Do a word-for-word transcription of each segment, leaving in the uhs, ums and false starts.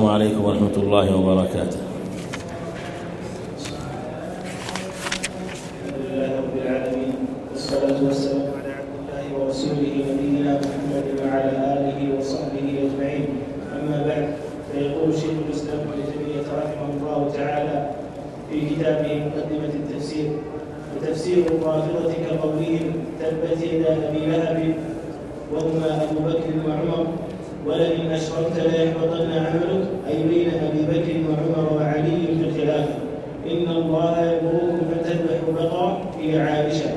السلام عليكم ورحمة الله وبركاته. الحمد لله رب العالمين، والصلاة والسلام على عبد الله ورسوله نبينا محمد وعلى آله وصحبه أجمعين. أما بعد، فيقول شيخ الإسلام ابن تيمية رحمه الله تعالى في كتابه مقدمة التفسير: وتفسير الرافضة كقولهم تبت يدا أبي لهب وهما أبو بكر وعمر ولئن أشركت ليحبطن عملك، أي بين أبي بكر وعمر وعلي في الخلافة. إن الله يأمركم أن تذبحوا بقرة في عائشة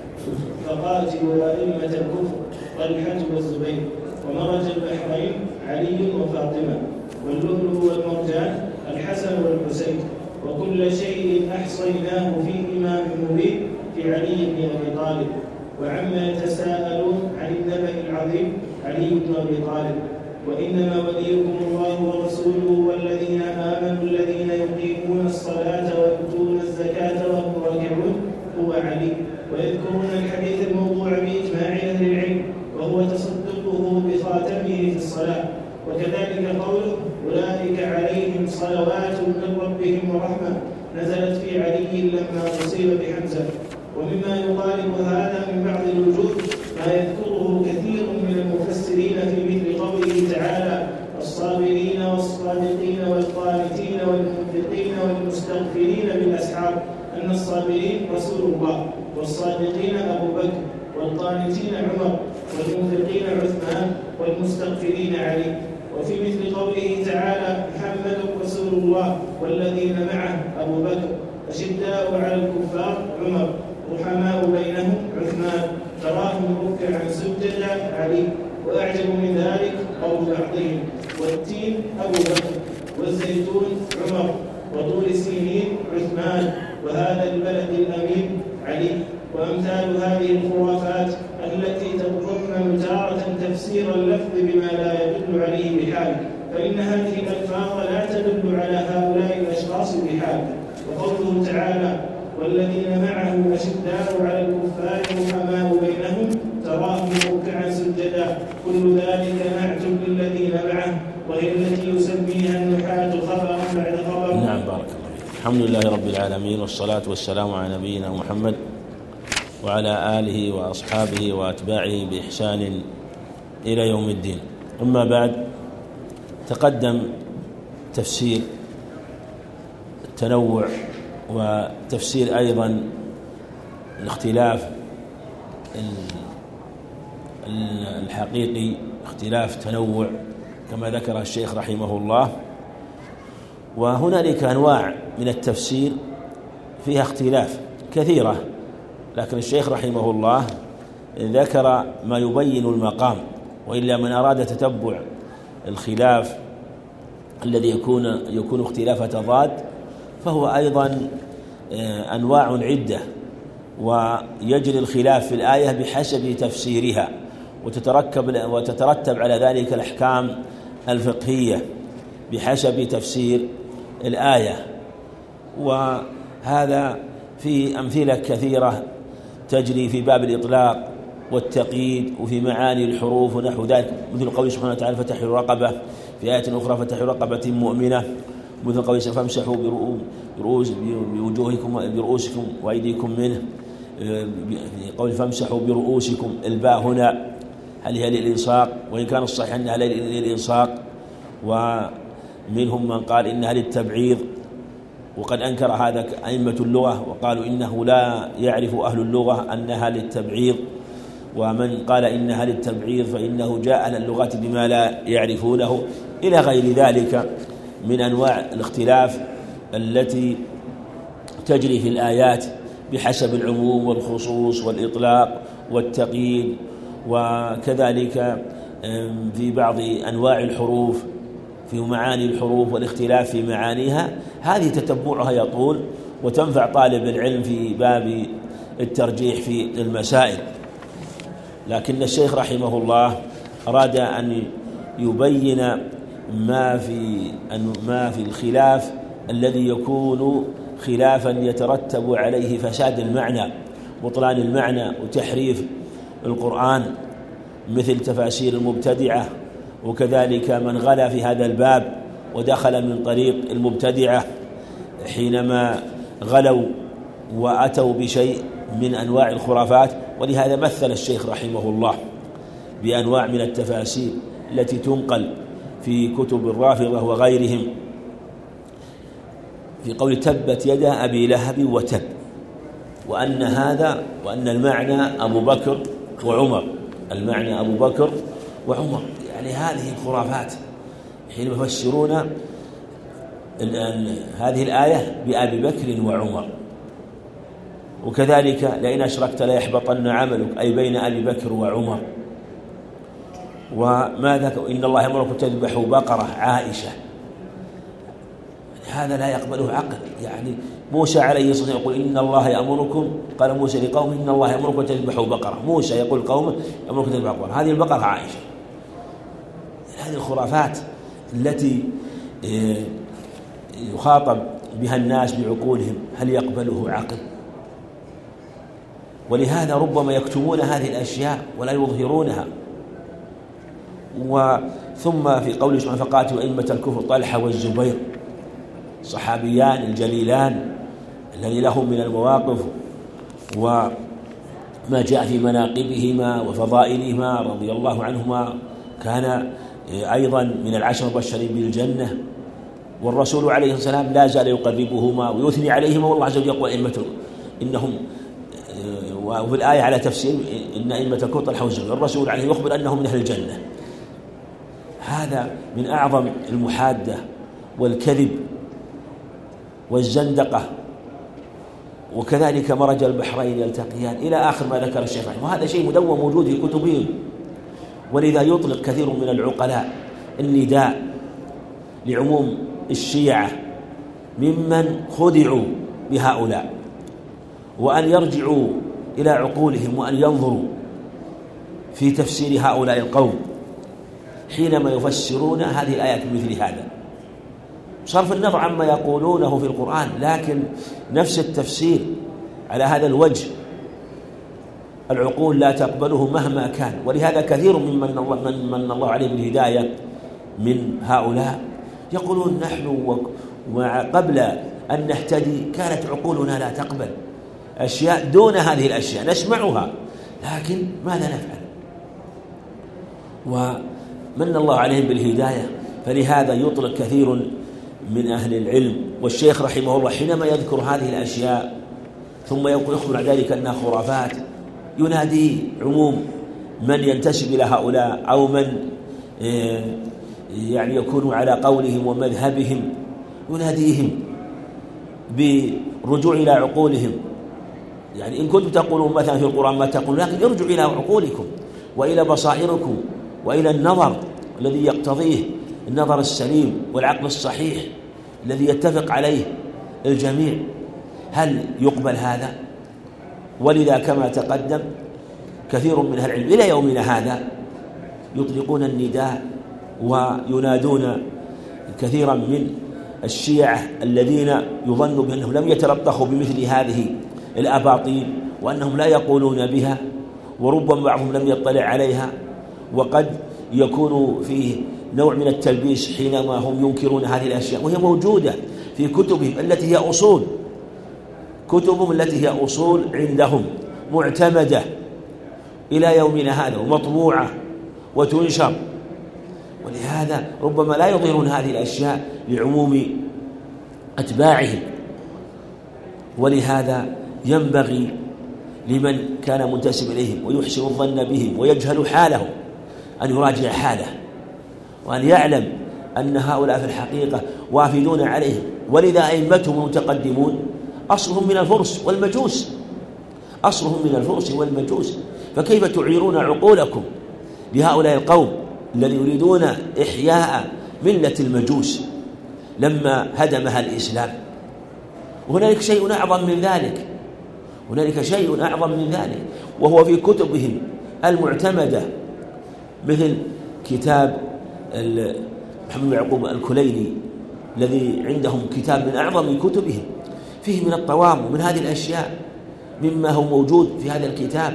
فقاتلوا أئمة الكفر طلحة والزبير، ومرج البحرين علي وفاطمة، واللؤلؤ والمرجان الحسن والحسين، وكل شيء أحصيناه في إمام مبين في علي بن أبي طالب. وعما يتساءلون عن النبأ العظيم علي بن أبي طالب. وإنما وليكم الله ورسوله والذين آمنوا الذين يقيمون الصلاة ويؤتون الزكاة وهم راكعون هو علي. ويذكرون الحديث الموضوع بإجماع أهل العلم، وهو تصدقه بخاتمه في الصلاة. وكذلك قوله: أولئك عليهم صلوات من ربهم ورحمة، نزلت في علي لما أصيب بحمزة. ومما يقارب هذا من بعض الوجوه ما يذكره كثير من المفسرين في مثل قوله تعالى: الصابرين والصادقين والقانتين والمنفقين والمستغفرين بالأسحار، أن الصابرين رسول الله، والصادقين أبو بكر، والقانتين عمر، والمنفقين عثمان، والمستغفرين علي. وفي مثل قوله تعالى: محمد رسول الله والذين معه أبو بكر، أشداء على الكفار عمر، رحماء بينهم عثمان، تراهم ركعا سجدا علي. وأعجب من ذلك قول بعضهم: والتين أبو بكر، والزيتون عمر، وطول سينين عثمان، وهذا البلد الأمين علي. وأمثال هذه الخرافات التي تتضمن تارة تفسير اللفظ بما لا يدل عليه بحال، فإن هذه الألفاظ لا تدل على هؤلاء الأشخاص بحال. وقوله تعالى: والذين معه أشداء على الكفار رحماء بينهم تراهم ركعا سجدا، كل ذلك نعت للذين معه، وهي التي يسميها النحاة خبرا بعد خبر. نعم، بارك الله فيك. الحمد لله رب العالمين، والصلاة والسلام على نبينا محمد وعلى آله وأصحابه وأتباعه بإحسان إلى يوم الدين. أما بعد، تقدم تفسير التنوع وتفسير أيضا الاختلاف الحقيقي، اختلاف تنوع كما ذكر الشيخ رحمه الله. وهنالك أنواع من التفسير فيها اختلاف كثيرة، لكن الشيخ رحمه الله ذكر ما يبين المقام. وإلا من أراد تتبع الخلاف الذي يكون يكون اختلاف تضاد، فهو أيضا أنواع عدة، ويجري الخلاف في الآية بحسب تفسيرها، وتتركب وتترتب على ذلك الأحكام الفقهية بحسب تفسير الآية. وهذا في أمثلة كثيرة تجري في باب الإطلاق والتقييد، وفي معاني الحروف ونحو ذلك، مثل قوله سبحانه وتعالى: فتحرير رقبة، في آية أخرى: فتحرير رقبة مؤمنة، مثل قوله: فامسحوا برؤوس بوجوهكم برؤوسكم وأيديكم منه، في قول: فامسحوا برؤوسكم، الباء هنا هل هي للإلصاق؟ وإن كان الصحيح أنها للإلصاق، ومنهم من قال إنها للتبعيض، وقد أنكر هذا أئمة اللغة وقالوا إنه لا يعرف أهل اللغة أنها للتبعيض. ومن قال إنها للتبعيض فإنه جاء على اللغة بما لا يعرفونه، إلى غير ذلك من أنواع الاختلاف التي تجري في الآيات بحسب العموم والخصوص والإطلاق والتقييد. وكذلك في بعض أنواع الحروف، في معاني الحروف والاختلاف في معانيها، هذه تتبعها يطول، وتنفع طالب العلم في باب الترجيح في المسائل. لكن الشيخ رحمه الله أراد أن يبين ما في ما في الخلاف الذي يكون خلافا يترتب عليه فساد المعنى، بطلان المعنى، وتحريف القرآن، مثل تفاسير المبتدعة، وكذلك من غلا في هذا الباب ودخل من طريق المبتدعة حينما غلوا وأتوا بشيء من أنواع الخرافات. ولهذا مثل الشيخ رحمه الله بأنواع من التفاسير التي تنقل في كتب الرافضة وغيرهم في قول تبت يدا أبي لهب وتب، وأن هذا وأن المعنى أبو بكر وعمر، المعنى أبو بكر وعمر. يعني هذه الخرافات حين يفسرون هذه الآية بأبي بكر وعمر. وكذلك لئن أشركت ليحبطن عملك، أي بين أبي بكر وعمر. وماذا إن الله يأمركم تذبحوا بقرة عائشة، هذا لا يقبله عقل. يعني موسى عليه الصلاة والسلام يقول إن الله يأمركم، قال موسى لقومه إن الله يأمركم تذبحوا بقرة، موسى يقول قومه يأمركم تذبحوا بقرة، هذه البقرة عائشة. هذه الخرافات التي يخاطب بها الناس بعقولهم هل يقبله عقل؟ ولهذا ربما يكتمون هذه الأشياء ولا يظهرونها. وثم في قوله سبحانه فقاتلوا أئمة الكفر طلحة والزبير، صحابيان الجليلان الذي لهم من المواقف وما جاء في مناقبهما وفضائلهما رضي الله عنهما، كان أيضا من العشر المبشرين بالجنة، والرسول عليه السلام لا زال يقربهما ويثني عليهما، والله عز وجل يقول أئمة إنهم، وفي الآية على تفسير إن أئمة الكفر طلحة والزبير، الرسول عليه يخبر أنهم من أهل الجنة. هذا من أعظم المحادة والكذب والزندقة. وكذلك مرج البحرين يلتقيان إلى آخر ما ذكر الشيخ رحمه، وهذا شيء مدون موجود في كتبهم. ولذا يطلق كثير من العقلاء النداء لعموم الشيعة ممن خدعوا بهؤلاء، وأن يرجعوا إلى عقولهم وأن ينظروا في تفسير هؤلاء القوم حينما يفسرون هذه الآيات مثل هذا، صرف النظر عما يقولونه في القرآن، لكن نفس التفسير على هذا الوجه العقول لا تقبله مهما كان. ولهذا كثير ممن الله, من من الله عليه بالهداية من هؤلاء يقولون نحن وقبل أن نهتدي كانت عقولنا لا تقبل أشياء دون هذه الأشياء نسمعها، لكن ماذا نفعل؟ ومن الله عليهم بالهداية. فلهذا يطلق كثير من أهل العلم، والشيخ رحمه الله حينما يذكر هذه الأشياء ثم يخبر عن ذلك أنها خرافات ينادي عموم من ينتسب إلى هؤلاء أو من يعني يكونوا على قولهم ومذهبهم، يناديهم بالرجوع إلى عقولهم. يعني إن كنتم تقولون مثلا في القرآن ما تقولون، لكن ارجعوا إلى عقولكم وإلى بصائركم وإلى النظر الذي يقتضيه النظر السليم والعقل الصحيح الذي يتفق عليه الجميع. هل يقبل هذا؟ ولذا كما تقدم كثير من أهل العلم إلى يومنا هذا يطلقون النداء وينادون كثيرا من الشيعة الذين يظن بأنهم لم يتلطخوا بمثل هذه الأباطيل وأنهم لا يقولون بها، وربما بعضهم لم يطلع عليها، وقد يكون فيه نوع من التلبيس حينما هم ينكرون هذه الأشياء وهي موجودة في كتبهم التي هي أصول، كتبهم التي هي أصول عندهم معتمدة إلى يومنا هذا ومطبوعة وتنشر. ولهذا ربما لا يظهرون هذه الأشياء لعموم أتباعهم. ولهذا ينبغي لمن كان منتسب إليهم ويحسن الظن بهم ويجهل حالهم أن يراجع حاله، وأن يعلم أن هؤلاء في الحقيقة وافدون عليهم. ولذا أئمتهم المتقدمون أصلهم من الفرس والمجوس، أصلهم من الفرس والمجوس، فكيف تعيرون عقولكم لهؤلاء القوم الذين يريدون إحياء ملة المجوس لما هدمها الإسلام؟ وهنالك شيء أعظم من ذلك، هنالك شيء أعظم من ذلك وهو في كتبهم المعتمدة، مثل كتاب محمد بن يعقوب الكليني الذي عندهم كتاب من أعظم كتبهم، فيه من الطوام ومن هذه الأشياء مما هو موجود في هذا الكتاب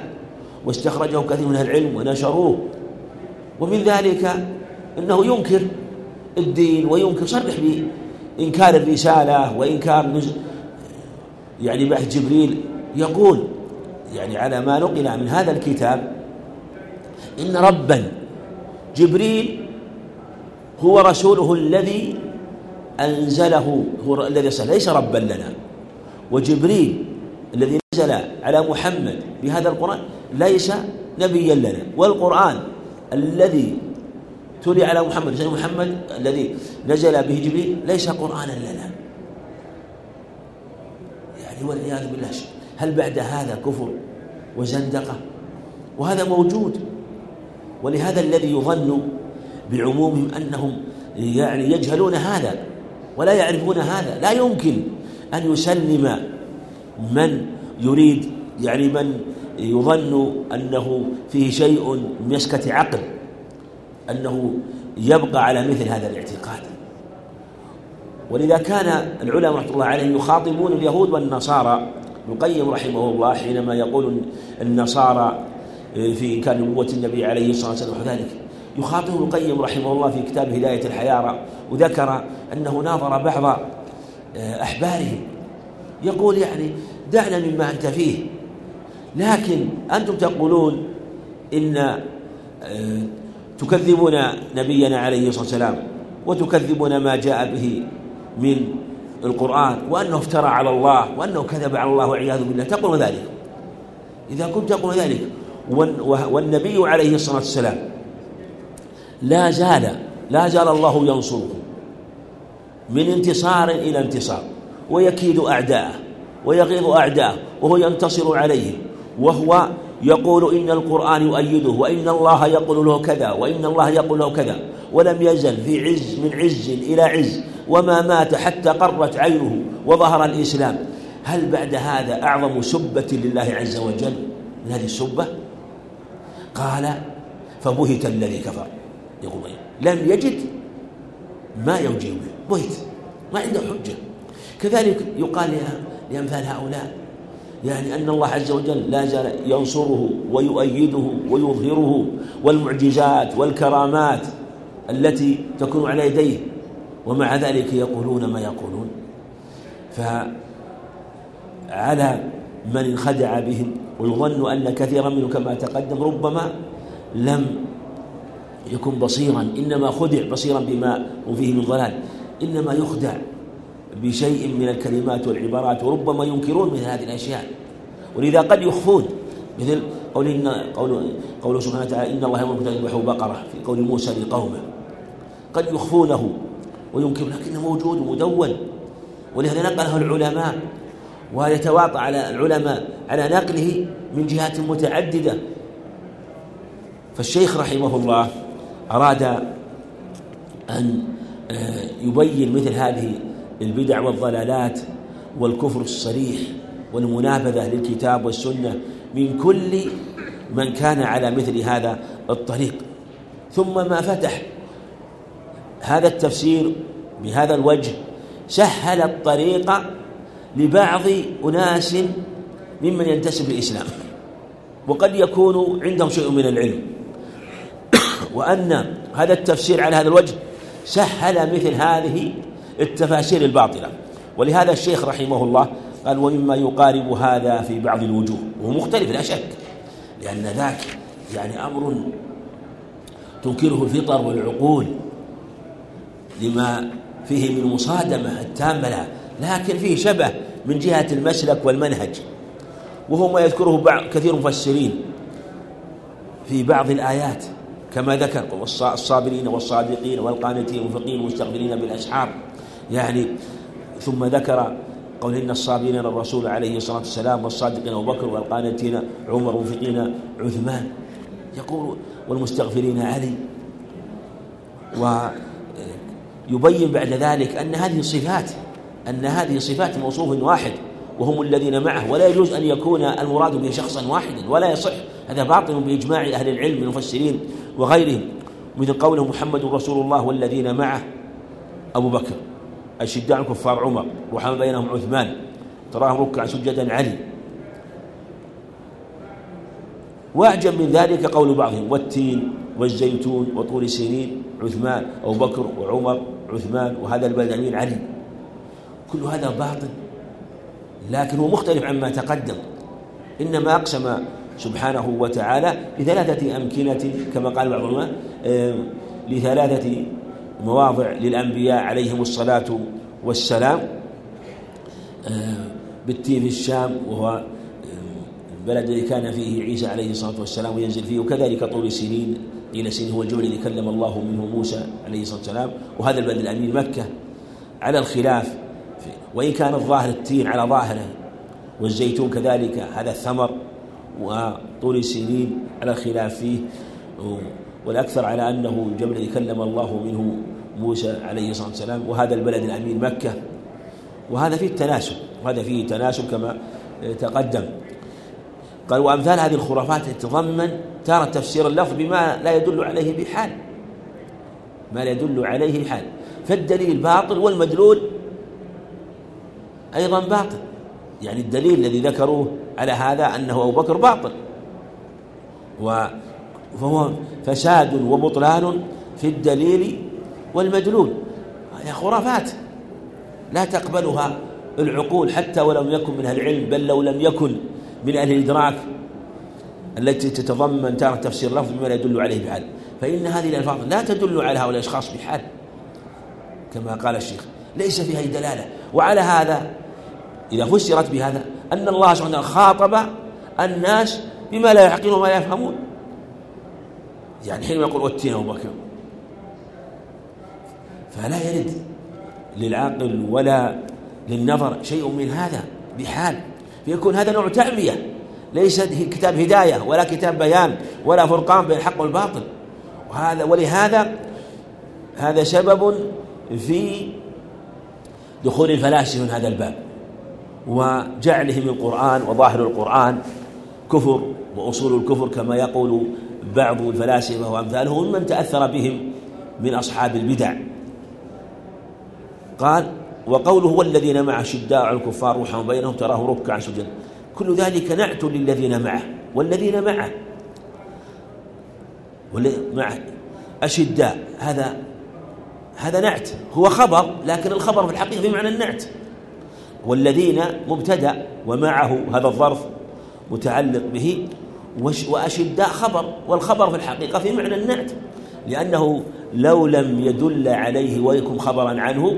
واستخرجه كثير من العلم ونشروه. ومن ذلك أنه ينكر الدين وينكر، صرح بإنكار الرسالة وإنكار يعني بعث جبريل. يقول يعني على ما نقل من هذا الكتاب إن ربا جبريل هو رسوله الذي أنزله، هو الذي أرسله، ليس ربا لنا. وجبريل الذي نزل على محمد بهذا القرآن ليس نبيا لنا. والقرآن الذي تلي على محمد محمد الذي نزل به جبريل ليس قرآنا لنا. يعني والعياذ بالله. هل بعد هذا كفر وزندقة؟ وهذا موجود. ولهذا الذي يظن بعمومهم أنهم يعني يجهلون هذا ولا يعرفون هذا، لا يمكن أن يسلم من يريد يعني من يظن أنه فيه شيء من مسكة عقل أنه يبقى على مثل هذا الاعتقاد. ولذا كان العلماء رحمة الله عليهم يخاطبون اليهود والنصارى. ابن القيم رحمه الله حينما يقول النصارى في كان نبوة النبي عليه الصلاة والسلام وذلك، يخاطب ابن القيم رحمه الله في كتاب هداية الحيارى، وذكر أنه ناظر بعض أحبارهم يقول يعني دعنا مما أنت فيه، لكن أنتم تقولون إن تكذبون نبينا عليه الصلاة والسلام وتكذبون ما جاء به من القرآن وأنه افترى على الله وأنه كذب على الله والعياذ بالله، تقول ذلك. إذا كنت تقول ذلك والنبي عليه الصلاة والسلام لا زال لا زال الله ينصره من انتصار إلى انتصار، ويكيد أعداءه ويغيظ أعداءه وهو ينتصر عليهم، وهو يقول إن القرآن يؤيده وإن الله يقول له كذا وإن الله يقول له كذا، ولم يزل في عز من عز إلى عز، وما مات حتى قرت عينه وظهر الإسلام. هل بعد هذا أعظم سبة لله عز وجل من هذه السبة؟ قال فبهت الذي كفر. يقول لم يجد ما يجيبه، بهت، ما عنده حجة. كذلك يقال لأمثال هؤلاء يعني أن الله عز وجل لا زال ينصره ويؤيده ويظهره، والمعجزات والكرامات التي تكون على يديه، ومع ذلك يقولون ما يقولون. فعلى من انخدع بهم ويظن أن كثيرا منهم كما تقدم ربما لم يكن بصيرا، إنما خدع بصيرا بما هو فيه من ضلال، إنما يخدع بشيء من الكلمات والعبارات، وربما ينكرون من هذه الأشياء. ولذا قد يخفون، مثل قوله قول قوله سبحانه وتعالى إن الله يأمركم أن تذبحوا بقرة في قول موسى لقومه، قد يخفونه وينكرون، لكنه موجود ومدون. ولهذا نقله العلماء، ويتواطى على العلماء على نقله من جهات متعددة. فالشيخ رحمه الله أراد أن يبين مثل هذه البدع والضلالات والكفر الصريح والمنابذة للكتاب والسنة من كل من كان على مثل هذا الطريق. ثم ما فتح هذا التفسير بهذا الوجه سهل الطريق لبعض أناس ممن ينتسب للإسلام وقد يكون عندهم شيء من العلم، وأن هذا التفسير على هذا الوجه سهل مثل هذه التفاسير الباطلة. ولهذا الشيخ رحمه الله قال ومما يقارب هذا في بعض الوجوه، وهو مختلف لا شك، لأن ذاك يعني أمر تنكره الفطر والعقول لما فيه من مصادمة التامة لها، لكن فيه شبه من جهة المسلك والمنهج، وهو ما يذكره بعض كثير مفسرين في بعض الآيات كما ذكر الصابرين والصادقين والقانتين والمنفقين والمستغفرين بالأسحار، يعني ثم ذكر قول إن الصابرين للرسول عليه الصلاة والسلام والصادقين أبو بكر والقانتين عمر والمنفقين عثمان، يقول والمستغفرين علي. ويبين بعد ذلك أن هذه صفات أن هذه صفات موصوف واحد وهم الذين معه، ولا يجوز أن يكون المراد به شخصا واحدا، ولا يصح، هذا باطل بإجماع أهل العلم من المفسرين وغيرهم، مثل قوله محمد رسول الله والذين معه أبو بكر، أشداء الكفار عمر، رحماء بينهم عثمان، تراهم ركعا سجدا علي. وأعجب من ذلك قول بعضهم والتين والزيتون وطور سينين عثمان أو بكر وعمر عثمان وهذا البلد الأمين علي. كل هذا باطل، لكن هو مختلف عما تقدم. إنما أقسم سبحانه وتعالى لثلاثة أمكنة كما قال بعض العلماء، لثلاثة مواضع للأنبياء عليهم الصلاة والسلام، بالتيه في الشام وهو البلد الذي كان فيه عيسى عليه الصلاة والسلام وينزل فيه، وكذلك طور سينين إلى سين هو الجبل الذي كلم الله منه موسى عليه الصلاة والسلام، وهذا البلد الأمين مكة على الخلاف، وإن كان الظاهر التين على ظاهره، والزيتون كذلك هذا الثمر، وطور سينين على الخلاف فيه، والأكثر على أنه الجبل الذي كلم الله منه موسى عليه الصلاة والسلام، وهذا البلد الأمين مكة. وهذا فيه التناسب، وهذا فيه تناسب كما تقدم. قال وأمثال هذه الخرافات تتضمن تارة تفسير اللفظ بما لا يدل عليه بحال، ما لا يدل عليه بحال، فالدليل باطل والمدلول أيضا باطل. يعني الدليل الذي ذكروه على هذا أنه أبو بكر باطل، فهو فساد وبطلان في الدليل والمدلول. هذه خرافات لا تقبلها العقول حتى ولو يكن من أهل العلم، بل لو لم يكن من أهل الإدراك التي تتضمن تارة تفسير لفظ بما لا يدل عليه بحال، فإن هذه الألفاظ لا تدل على هؤلاء الأشخاص بحال كما قال الشيخ، ليس فيها أي دلالة. وعلى هذا إذا فسرت بهذا أن الله سبحانه خاطب الناس بما لا يعقلون وما لا يفهمون، يعني حينما يقول والتين أبو بكر، فلا يرد للعقل ولا للنظر شيء من هذا بحال، فيكون هذا نوع تعمية، ليس كتاب هداية ولا كتاب بيان ولا فرقان بين الحق والباطل. وهذا ولهذا هذا سبب في دخول الفلاسفة من هذا الباب وجعلهم القرآن وظاهر القرآن كفر وأصول الكفر كما يقول بعض الفلاسفة وأمثالهم من تأثر بهم من أصحاب البدع. قال وقوله والذين معه شداء على الكفار رحماء بينهم تراهم ركعا سجدا، كل ذلك نعت للذين معه، والذين معه معه أشداء، هذا هذا نعت، هو خبر لكن الخبر في الحقيقة في معنى النعت. والذين مبتدأ ومعه هذا الظرف متعلق به، وأشداء خبر، والخبر في الحقيقة في معنى النعت، لأنه لو لم يدل عليه ويكون خبرا عنه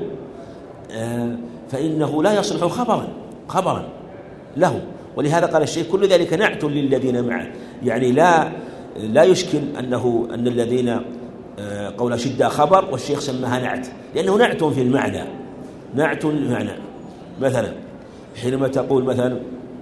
فإنه لا يصلح خبرا خبرا له. ولهذا قال الشيخ كل ذلك نعت للذين معه، يعني لا لا يشكل أنه أن الذين قول أشداء خبر والشيخ سماها نعت، لأنه نعت في المعنى، نعت المعنى. مثلا حينما تقول مثلا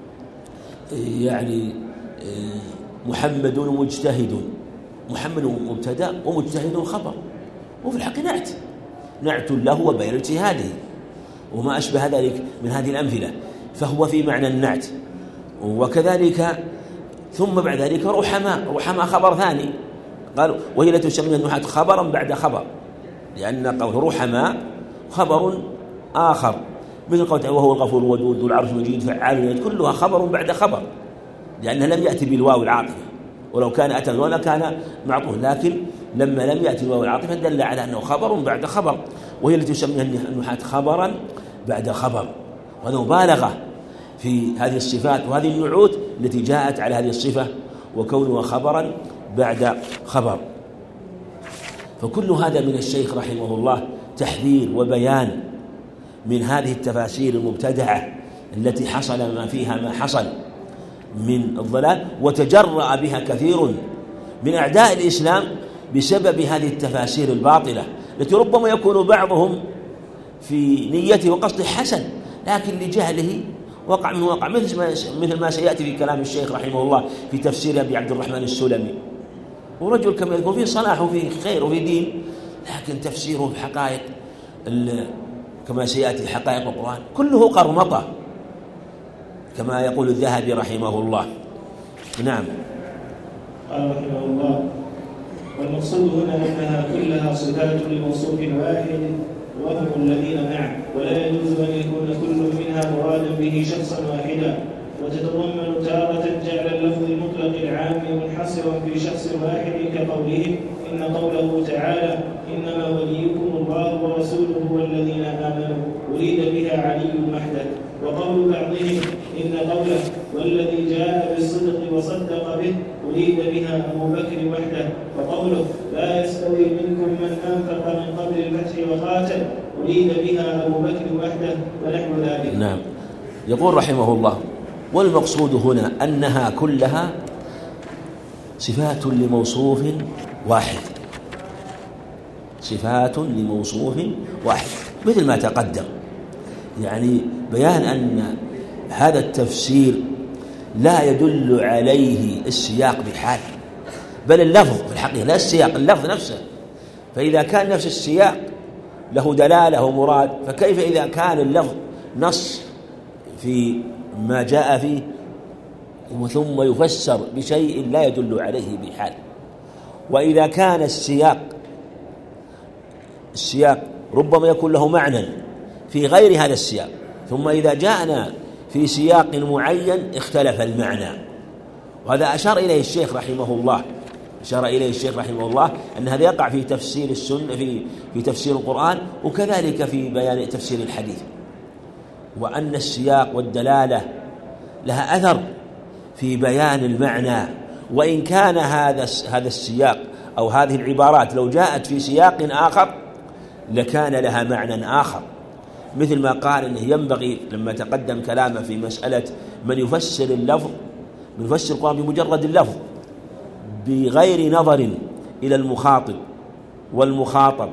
يعني محمد مجتهد، محمد مبتدأ ومجتهد خبر، وفي الحق نعت نعت له وبين اجتهاده وما أشبه ذلك من هذه الأمثلة، فهو في معنى النعت. وكذلك ثم بعد ذلك رحماء، رحماء خبر ثاني، قالوا وهي التي تسمى النحاة خبرا بعد خبر، لأن قول رحماء خبر آخر، مثل قول وهو الغفور الودود ذو العرش المجيد فعال، كلها خبر بعد خبر، لأنها لم يأتي بالواو العاطفة، ولو كان أتى بالواو كان معطوف، لكن لما لم يأتي بالواو العاطفة دل على أنه خبر بعد خبر، وهي التي تسمى النحاة خبرا بعد خبر. وهذا مبالغة في هذه الصفات وهذه النعوت التي جاءت على هذه الصفة وكونها خبرا بعد خبر. فكل هذا من الشيخ رحمه الله تحذير وبيان من هذه التفاسير المبتدعة التي حصل ما فيها ما حصل من الضلال، وتجرأ بها كثير من أعداء الإسلام بسبب هذه التفاسير الباطلة التي ربما يكون بعضهم في نيته وقصده حسن، لكن لجهله وقع منه وقع، مثل ما مثل ما سيأتي في كلام الشيخ رحمه الله في تفسير أبي عبد الرحمن السلمي، ورجل كما يقول فيه صلاح وفيه خير وفيه دين، لكن تفسيره في حقائق كما سيأتي حقائق القرآن كله قرمطة كما يقول الذهبي رحمه الله. نعم. قال رحمه الله والمقصود هنا أنها كلها صفات لموصوف واحد وهم الذين معه، ولا يجوز أن يكون كل منها مرادا به شخصا واحدا، وتتضمن تارة جعل اللفظ المطلق العام منحصرا في شخص واحد كقوله إن قوله تعالى إنما وليكم الله ورسوله والذين آمنوا أريد بها علي وحده، وقول بعضهم إن قوله والذي جاء بالصدق وصدق به أريد بها أبو بكر وحده، وقوله لا يستوي منكم من أنفق من قبل الفتح وقاتل أريد بها أبو بكر وحده ونحو ذلك. نعم. يقول رحمه الله: والمقصود هنا أنها كلها صفات لموصوف واحد، صفات لموصوف واحد، مثل ما تقدم، يعني بيان أن هذا التفسير لا يدل عليه السياق بحال، بل اللفظ في الحقيقة لا السياق، اللفظ نفسه. فإذا كان نفس السياق له دلالة ومراد، فكيف إذا كان اللفظ نص في ما جاء فيه ثم يفسر بشيء لا يدل عليه بحال؟ وإذا كان السياق السياق ربما يكون له معنى في غير هذا السياق، ثم إذا جاءنا في سياق معين اختلف المعنى. وهذا أشار إليه الشيخ رحمه الله أشار إليه الشيخ رحمه الله أن هذا يقع في تفسير السنة في في تفسير القرآن، وكذلك في بيان تفسير الحديث، وأن السياق والدلالة لها أثر في بيان المعنى. وإن كان هذا هذا السياق أو هذه العبارات لو جاءت في سياق آخر لكان لها معنى آخر، مثل ما قال إنه ينبغي لما تقدم كلامه في مسألة من يفسر اللفظ من يفسر القرآن بمجرد اللفظ بغير نظر إلى المخاطب والمخاطب،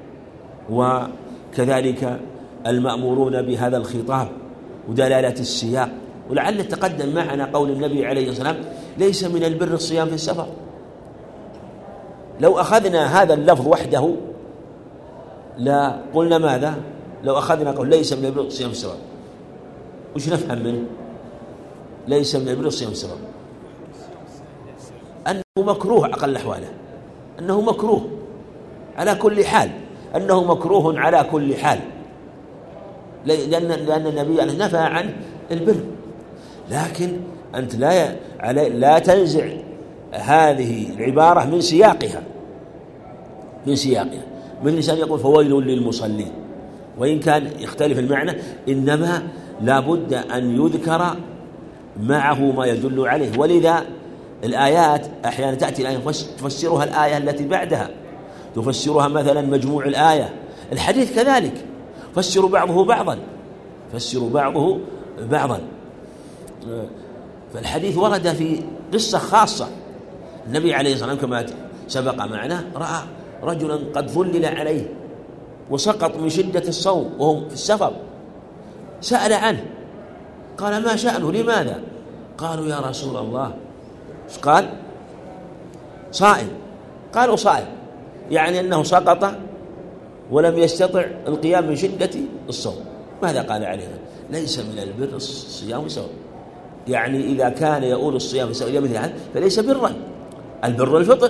وكذلك المأمورون بهذا الخطاب ودلالة السياق. ولعل تقدم معنا قول النبي عليه الصلاة والسلام: ليس من البر الصيام في السفر. لو أخذنا هذا اللفظ وحده لا قلنا ماذا؟ لو أخذنا قول ليس من البر الصيام في السفر، وش نفهم منه؟ ليس من البر الصيام في السفر أنه مكروه، أقل أحواله أنه مكروه على كل حال، أنه مكروه على كل حال، لأن لأن النبي نفى عن البر. لكن أنت لا علي لا تنزع هذه العبارة من سياقها من سياقها من الإنسان يقول فويل للمصلين، وإن كان يختلف المعنى إنما لا بد أن يذكر معه ما يدل عليه. ولذا الآيات أحيانا تأتي الآية تفسرها الآية التي بعدها، تفسرها مثلا مجموع الآية. الحديث كذلك فسروا بعضه بعضا فسروا بعضه بعضا فالحديث ورد في قصة خاصة. النبي عليه الصلاة والسلام كما سبق معنا رأى رجلا قد ظلل عليه وسقط من شدة الصوم وهم في السفر، سأل عنه قال: ما شأنه؟ لماذا؟ قالوا: يا رسول الله. قال: صائم. قالوا: صائم يعني أنه سقط ولم يستطع القيام من شدة الصوم. ماذا قال عليه؟ ليس من البر الصيام بسبب، يعني إذا كان يقول الصيام بسبب مثل هذا فليس برا، البر الفطر.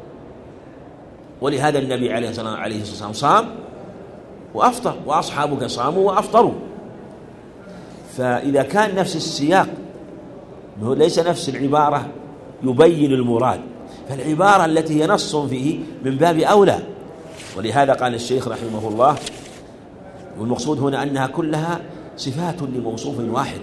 ولهذا النبي عليه الصلاة والسلام صام وأفطر، وأصحابك صاموا وأفطروا. فإذا كان نفس السياق ليس نفس العبارة يبين المراد، فالعبارة التي هي نص فيه من باب أولى. ولهذا قال الشيخ رحمه الله: والمقصود هنا أنها كلها صفات لموصوف واحد،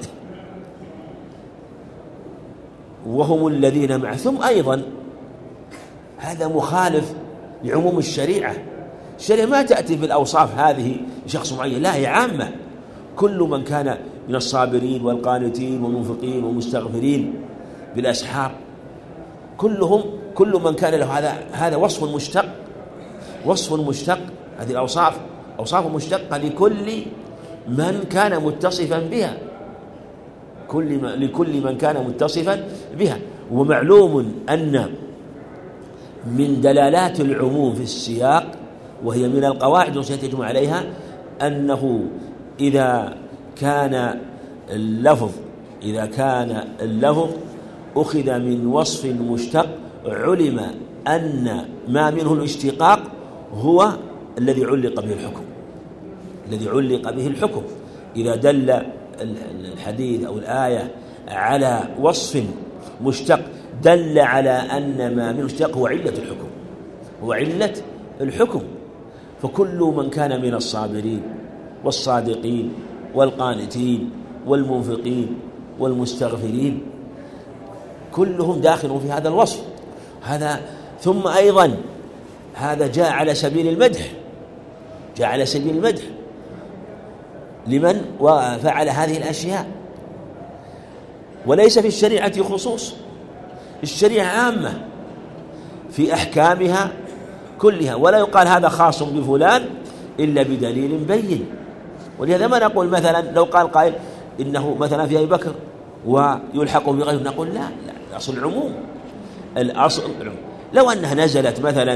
وهم الذين معه. ثم أيضا هذا مخالف لعموم الشريعة. الشريعة ما تأتي بالأوصاف هذه لشخص معين، لا، هي عامة. كل من كان من الصابرين والقانتين والمنفقين والمستغفرين بالأسحار، كلهم كل من كان له هذا هذا وصف مشتق وصف مشتق هذه الأوصاف أوصاف مشتقة لكل من كان متصفا بها كل لكل من كان متصفا بها. ومعلوم أن من دلالات العموم في السياق، وهي من القواعد التي سيتجمع عليها، أنه إذا كان اللفظ إذا كان اللفظ أخذ من وصف مشتق علم أن ما منه الاشتقاق هو الذي علق به الحكم الذي علق به الحكم إذا دل الحديث أو الآية على وصف مشتق دل على أن ما من مشتق هو علة الحكم، هو علة الحكم. فكل من كان من الصابرين والصادقين والقانتين والمنفقين والمستغفرين كلهم داخلون في هذا الوصف هذا. ثم أيضا هذا جاء على سبيل المدح، جاء على سبيل المدح لمن فعل هذه الأشياء، وليس في الشريعة خصوص، الشريعة عامة في أحكامها كلها، ولا يقال هذا خاص بفلان إلا بدليل بين. ولهذا ما نقول مثلا لو قال قائل إنه مثلا في أبي بكر ويلحق بغيره، نقول لا لا، الأصل العموم، الأصل العموم. لو أنها نزلت مثلا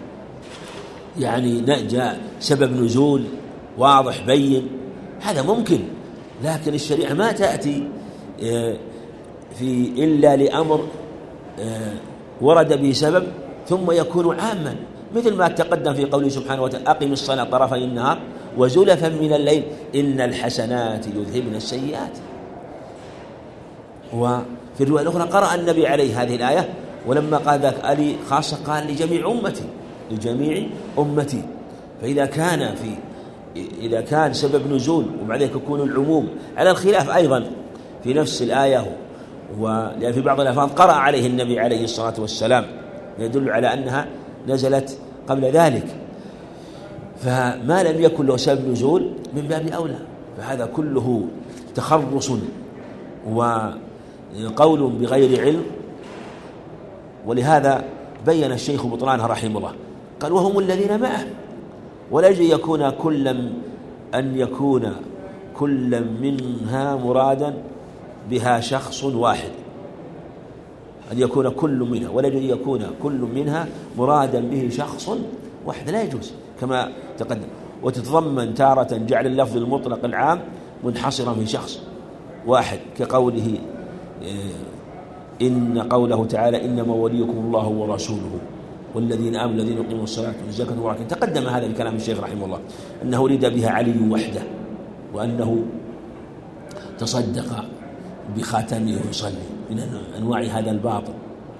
يعني جاء سبب نزول واضح بين هذا ممكن، لكن الشريعة ما تأتي في إلا لأمر ورد به سبب ثم يكون عاما، مثل ما تقدم في قوله سبحانه وتعالى أقم الصلاة طرفي النهار وزلفا من الليل إن الحسنات يذهبن السيئات. وفي الرواية الأخرى قرأ النبي عليه هذه الآية ولما قال ذاك ألي خاصة قال لجميع أمتي، لجميع أمتي. فإذا كان في إذا كان سبب نزول وبعد ذلك يكون العموم على الخلاف أيضا في نفس الآية، ولأن في بعض الألفاظ قرأ عليه النبي عليه الصلاة والسلام يدل على أنها نزلت قبل ذلك، فما لم يكن له سبب نزول من باب أولى. فهذا كله تخرص وقول بغير علم. ولهذا بين الشيخ بطلانها رحمه الله قال وهم الذين معه، ولا يجب يكون كل أن يكون كل منها مرادا بها شخص واحد، أن يكون كل منها، ولا يجب يكون كل منها مرادا به شخص واحد، لا يجوز كما تقدم. وتتضمن تارة جعل اللفظ المطلق العام منحصرا في شخص واحد كقوله إن قوله تعالى إنما وليكم الله ورسوله والذين آمنوا الذين يقيمون الصلاة والزكاة والزكاة. تقدم هذا بكلام الشيخ رحمه الله أنه ولد بها علي وحده، وأنه تصدق بخاتمه ويصلي من أنواع هذا الباطل.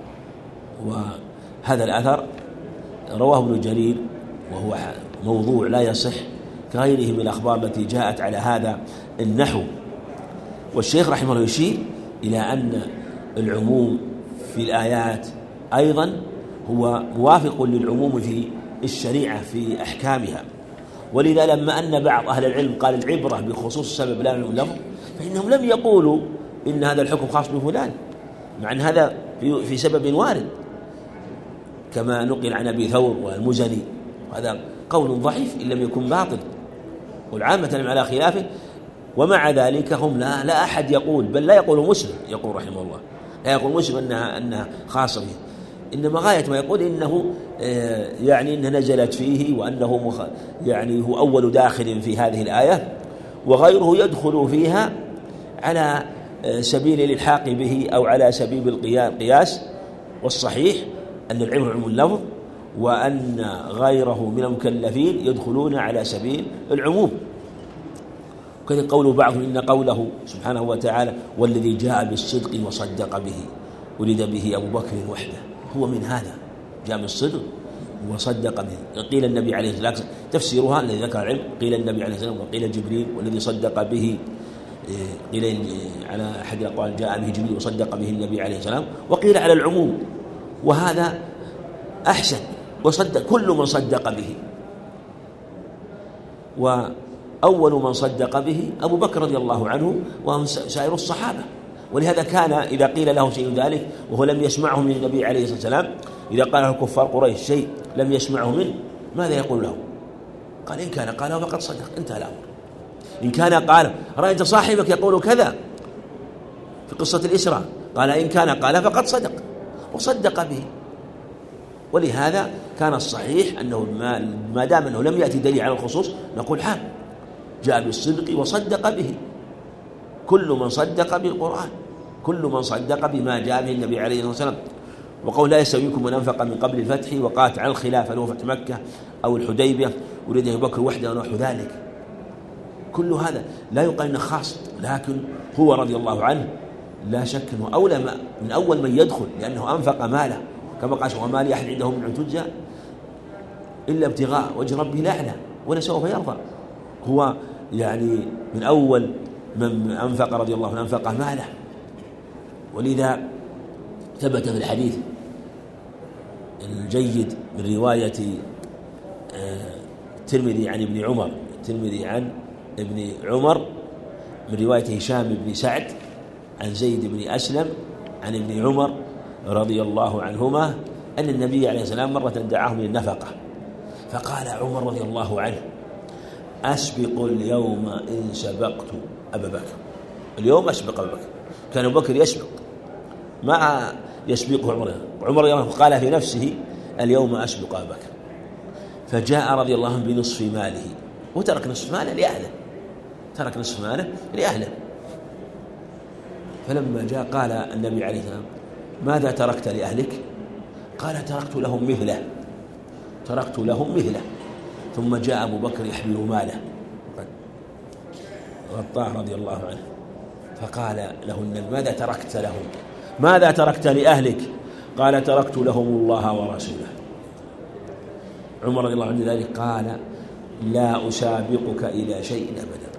وهذا الأثر رواه ابن جرير وهو موضوع لا يصح كغيره من الأخبار التي جاءت على هذا النحو. والشيخ رحمه الله يشير إلى أن العموم في الآيات أيضا هو موافق للعموم في الشريعة في أحكامها. ولذا لما أن بعض أهل العلم قال العبرة بخصوص السبب لا من لفظ، فإنهم لم يقولوا إن هذا الحكم خاص بفلان، مع أن هذا في سبب وارد كما نقل عن أبي ثور والمزني، وهذا قول ضعيف إن لم يكن باطل، والعامة على خلافه. ومع ذلك هم لا, لا أحد يقول، بل لا يقول مسلم يقول رحمه الله، لا يقول مسلم أنها, أنها خاصة به، إنما غاية ما يقول إنه يعني إنها نزلت فيه، وأنه مخ يعني هو أول داخل في هذه الآية، وغيره يدخل فيها على سبيل الإلحاق به أو على سبيل القياس. والصحيح أن العبرة عموم اللفظ، وأن غيره من المكلفين يدخلون على سبيل العموم. وكذا قول بعضهم إن قوله سبحانه وتعالى والذي جاء بالصدق وصدق به ولد به أبو بكر وحده، هو من هذا جاء بالصدق وصدق به. قيل النبي عليه الصلاة والسلام تفسيرها الذي ذكر العلم، قيل النبي عليه الصلاة والسلام وقيل جبريل والذي صدق به، قيل على أحد الأقوال جاء به جبريل وصدق به النبي عليه السلام، وقيل على العموم، وهذا أحسن، وصدق كل من صدق به. وأول من صدق به أبو بكر رضي الله عنه وهم سائر الصحابة. ولهذا كان إذا قيل له شيء ذلك وهو لم يسمعه من النبي عليه الصلاة والسلام، إذا قال له كفار قريش شيء لم يسمعه منه، ماذا يقول له؟ قال إن كان قاله فقد صدق، انتهى الأمر. إن كان قال رأيت صاحبك يقول كذا في قصة الإسراء، قال إن كان قال فقد صدق، وصدق به. ولهذا كان الصحيح أنه ما دام أنه لم يأتي دليل على الخصوص نقول حال جاء بالصدق وصدق به، كل من صدق بالقرآن، كل من صدق بما جاء به النبي عليه الصلاة والسلام. وقول لا يستوي منكم من أنفق من قبل الفتح وقاتل على الخلاف له فتح مكة أو الحديبية ولد أبو بكر وحده ونحو ذلك، كل هذا لا يقال إنه خاص، لكن هو رضي الله عنه لا شك أنه أولى من أول من يدخل، لأنه أنفق ماله كما قال وما لي أحد عنده من تجزى إلا ابتغاء وجه ربه الأعلى ولسوف يرضى. هو يعني من أول من أنفق رضي الله عنه أنفق ماله. ولذا ثبت في الحديث الجيد من رواية الترمذي عن ابن عمر الترمذي عن ابن عمر من رواية هشام بن سعد عن زيد بن أسلم عن ابن عمر رضي الله عنهما أن النبي عليه السلام مرة دعاهم للنفقة، فقال عمر رضي الله عنه: أسبق اليوم إن سبقت أبا بكر. اليوم أسبق أبا بكر. كان أبو بكر يسبق ما يسبقه عمر. عمر رضي الله عنه قال في نفسه: اليوم أسبق أبا بكر. فجاء رضي الله عنه بنصف ماله وترك نصف ماله لأهله ترك نصف ماله لأهله فلما جاء قال النبي عليه السلام: ماذا تركت لأهلك؟ قال: تركت لهم مثله تركت لهم مثله ثم جاء أبو بكر يحمل ماله غطاه رضي الله عنه، فقال له النبي: ماذا تركت لهم؟ ماذا تركت لأهلك؟ قال: تركت لهم الله ورسوله. عمر رضي الله عنه ذلك قال: لا أسابقك إلى شيء أبدا.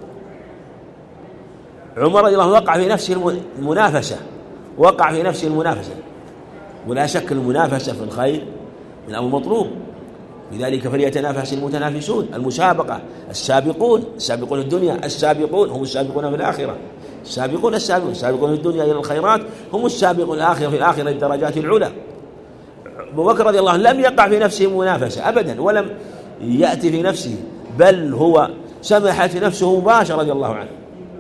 عمر رضي الله عنه وقع في نفسه المنافسة وقع في نفسه المنافسة ولا شك المنافسة في الخير من أمر مطلوب، لذلك فليتنافس المتنافسون. المسابقة السابقون السابقون الدنيا السابقون هم السابقون في الآخرة السابقون السابقون السابقون في الدنيا إلى الخيرات هم السابقون الآخرة في الآخرة الدرجات العلى. أبو بكر رضي الله عنه لم يقع في نفسه منافسة أبدا ولم يأتي في نفسه، بل هو سمحت نفسه مباشرة رضي الله عنه.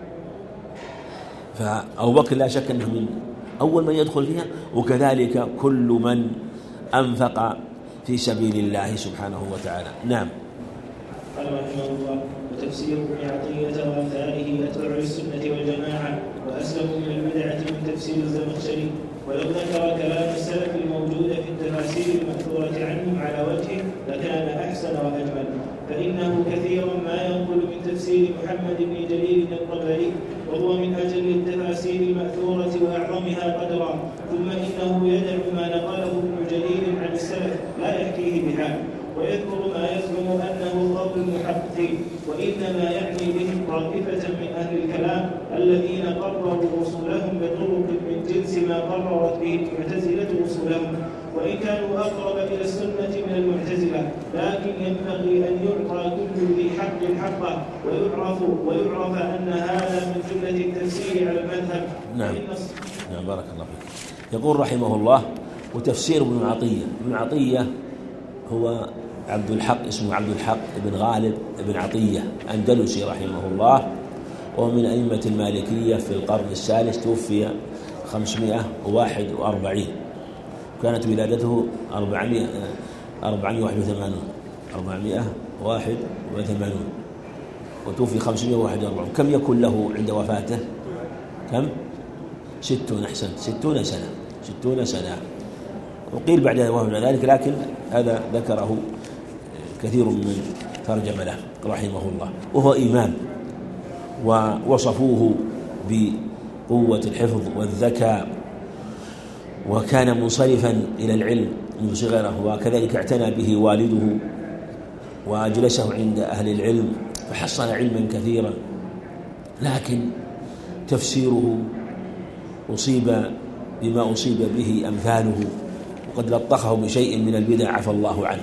فأبو بكر لا شك أنه من أول من يدخل فيها، وكذلك كل من أنفق في سبيل الله سبحانه وتعالى. نعم. قال رحمه الله: وتفسير ابن عطية وأمثاله أتبع للسنة والجماعة وأسلم من البدعة من تفسير الزمخشري. ولو ذكر كلام السلف الموجود في التفاسير المأثورة عنهم على وجهه لكان أحسن وأجمل، فإنه كثيرا ما ينقل من تفسير محمد بن جرير الطبري وهو من أجل التفاسير المأثورة وأعظمها قدرا، ثم إنه يدع ما نقله ابن جرير عن السلف لا يحكيه بحال، ويذكر ما يزعم أنه قول المحققين، وإنما يعني بهم طائفة من أهل الكلام الذين قرروا وصولهم بطرق من جنس ما قررت به المعتزلة وصولهم، وإن كانوا أقرب إلى السنة من المعتزلة، لكن ينبغي أن يعطى كل ذي حق حقه ويعرف ويعرف أن هذا من جملة التفسير على المذهب. نعم. نعم بارك الله فيك. يقول رحمه الله: وتفسير ابن عطية. ابن عطية هو عبد الحق اسمه عبد الحق بن غالب بن عطية أندلسي رحمه الله، ومن أئمة المالكية في القرن الثالث، توفي خمسمائة وواحد وأربعين، كانت ولادته أربعمائة وواحد وثمانين أربعمائة وواحد وثمانين وتوفي خمسمائة وواحد وأربعين. كم يكون له عند وفاته؟ كم؟ ستون أحسن ستون سنة ستون سنة وقيل بعد ذلك، لكن هذا ذكره كثير من ترجم له رحمه الله. وهو إمام، ووصفوه بقوة الحفظ والذكاء، وكان منصرفا إلى العلم منذ صغره، وكذلك اعتنى به والده وأجلسه عند أهل العلم فحصل علما كثيرا، لكن تفسيره أصيب بما أصيب به أمثاله، وقد لطخه بشيء من البدع عفى الله عنه.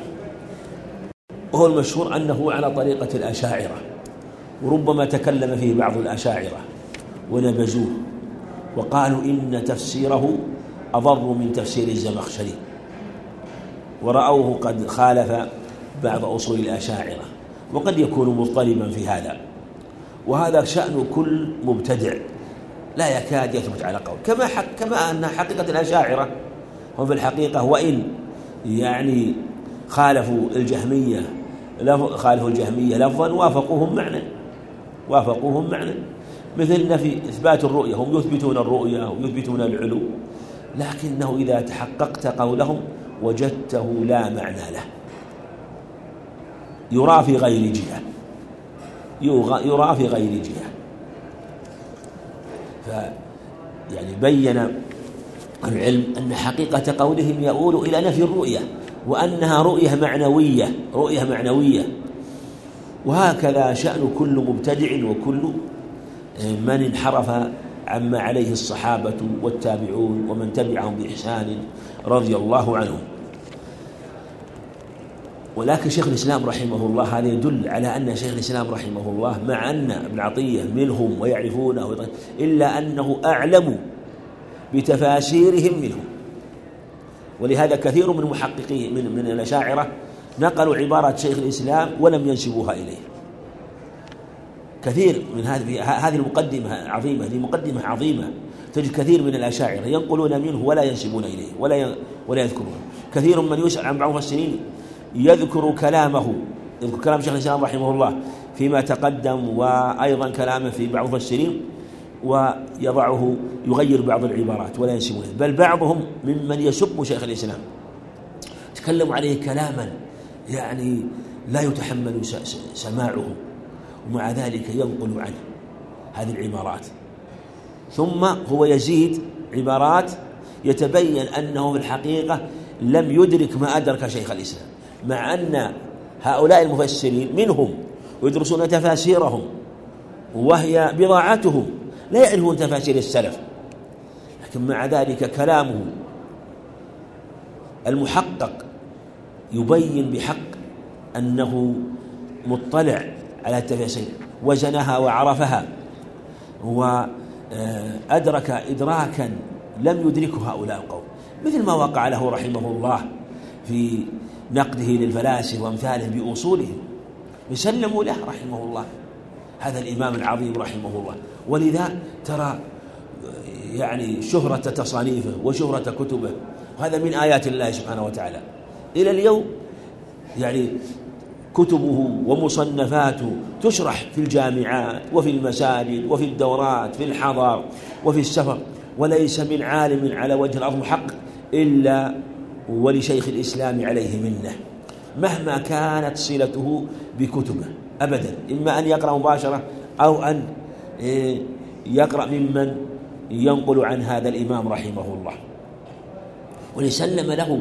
وهو المشهور أنه على طريقة الأشاعرة، وربما تكلم فيه بعض الأشاعرة ونبذوه وقالوا إن تفسيره أضر من تفسير الزمخشري، ورأوه قد خالف بعض أصول الأشاعرة، وقد يكون مضطربا في هذا. وهذا شأن كل مبتدع لا يكاد يثبت على قول، كما حق كما أن حقيقة الأشاعرة هم في الحقيقة وإن يعني خالفوا الجهمية خالفوا الجهمية لفظا وافقوهم معنى وافقوهم معنى مثل نفي إثبات الرؤية، هم يثبتون الرؤية ويثبتون العلو، لكنه إذا تحققت قولهم وجدته لا معنى له، يرى في غير جهة يرى في غير جهة يعني بين العلم أن حقيقة قولهم يؤول إلى نفي الرؤية، وأنها رؤية معنوية رؤية معنوية وهكذا شأن كل مبتدع وكل من انحرف عما عليه الصحابة والتابعون ومن تبعهم بإحسان رضي الله عنهم. ولكن شيخ الإسلام رحمه الله هذا يدل على أن شيخ الإسلام رحمه الله مع أن ابن عطية منهم ويعرفونه إلا أنه أعلم بتفاسيرهم منهم، ولهذا كثير من محققين من, من الأشاعرة نقلوا عبارة شيخ الإسلام ولم ينسبوها إليه. كثير من هذه هذه المقدمة عظيمة هذه مقدمة عظيمة تجد كثير من الأشاعرة ينقلون منه ولا ينسبون إليه ولا ولا يذكرون. كثير من يسأل عن بعض المفسرين يذكر كلامه يذكر كلام شيخ الإسلام رحمه الله فيما تقدم، وأيضا كلامه في بعض المفسرين، ويضعه يغير بعض العبارات ولا ينسبونه، بل بعضهم ممن يسب شيخ الإسلام تكلموا عليه كلاما يعني لا يتحمل سماعه، ومع ذلك ينقل عنه هذه العبارات. ثم هو يزيد عبارات يتبين أنه في الحقيقة لم يدرك ما أدرك شيخ الإسلام، مع أن هؤلاء المفسرين منهم ويدرسون تفاسيرهم وهي بضاعتهم لا يعرفون تفاسير السلف، لكن مع ذلك كلامه المحقق يبين بحق أنه مطلع على التفاسير وزنها وعرفها وأدرك إدراكا لم يدركه هؤلاء القوم، مثل ما وقع له رحمه الله في نقده للفلاسفة وأمثالهم بأصولهم، يسلموا له رحمه الله هذا الإمام العظيم رحمه الله. ولذا ترى يعني شهرة تصانيفه وشهرة كتبه، وهذا من آيات الله سبحانه وتعالى إلى اليوم. يعني كتبه ومصنفاته تشرح في الجامعات وفي المساجد وفي الدورات في الحضر وفي السفر، وليس من عالم على وجه الأرض محقق إلا ولشيخ الإسلام عليه منه مهما كانت صلته بكتبه أبدا، إما أن يقرأ مباشرة أو أن يقرأ ممن ينقل عن هذا الإمام رحمه الله. ولسلم له